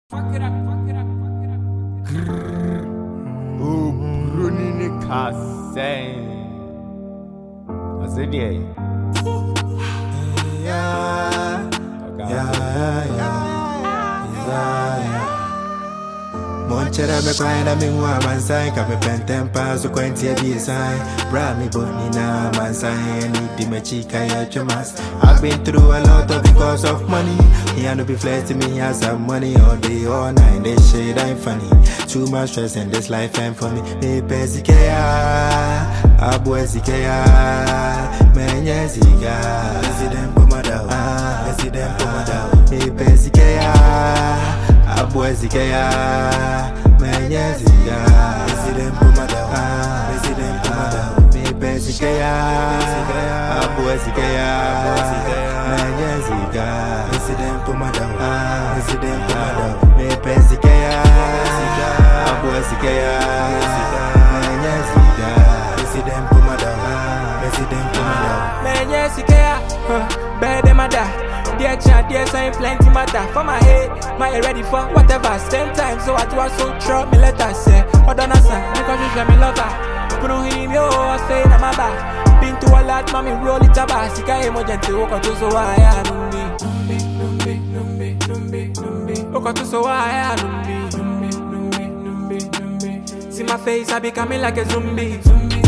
Fuck it up, fuck it up, fuck it up. Ooh, Brunini Kassem. What's it, yeah? Monchera me kwaenda mingwa mansai Kame pentempa so kwenti ya bisai Bra me boni na mansai Need me chika ya chomas I've been through a lot of because of money He ain't no be flexing me, he has some money all day, all night This shit ain't funny Too much stress in this life ain't for me Me pesikeya Abwe zikeya Menye zika President Pomadao President Pomadao Me pesikeya Abwe zikeya Menye zika President Pomadao President Pomadao Me pesikeya Abwe zikeya Menye zika President Pomadao President Pomadao Me pesikeya Abwe zikeya Menye zika President Pomadao President Pomadao Menye zikeya Better mother dear child, dear son, plenty matter for my head, my head ready for whatever. Same time, so I do so throw me letters say, hold on a son, because you me lover. Put on him, yo, I say na my back. Been to a lot, mommy roll it up, sika emergency, walk on to so I am numbi. Walk on to so I am numbi. See my face, I becoming like a zombie.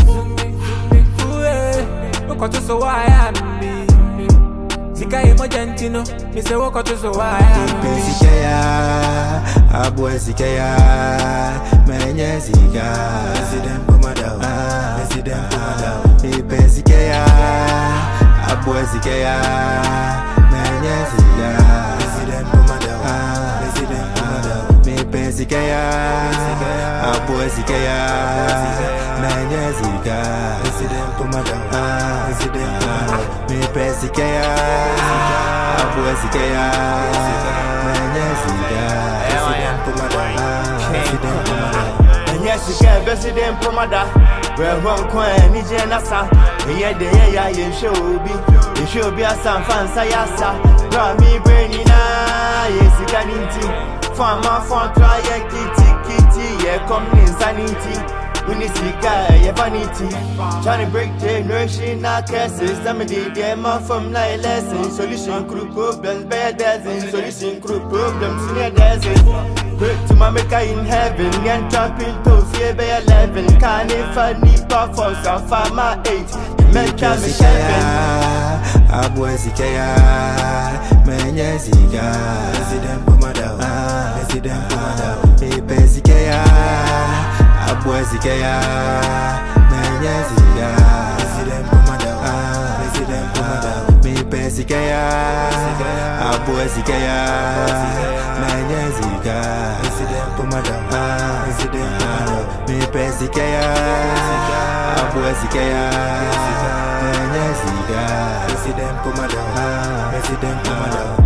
Walk on to so I am numbi. Sika emergency no, me say walk out to so why Pesikeya, abwe zikeya, menye zika President Pomadao, President Pomadao Pesikeya, abwe zikeya, menye zika President Pomadao, President Pomadao Pesikeya, abwe zikeya, menye zika President Pomadao, President Pomadao Pesikeya, abwe zikeya, menye zika President Pomadao, President Pomadao Yes, you can President Pomadao. We're one coin, Niger Nasa. Yeah, the yeah, you should be a San Fansayasa. Bra me brainy na, yes, you can eat. Farmer, try a kitty, yeah, come insanity. When you see guy, vanity. Trying to break generation, our care system. They get more from like lesson. Solution crew problems, bad dozen. Solution crew problems, near dozen. Quick to my maker in heaven. And trapping to fear by 11. Can't if I need for so far my 8. Mental me heaven. Abwe zikeya, menye zika President Pomadao, President Pomadao Pesikeya, abwe zikeya, menye zika President Pomadao, President Pomadao Pesikeya, abwe zikeya, menye zika President Pomadao, President Pomadao Pesikeya, abwe zikeya, menye zika President Pomadao, President Pomadao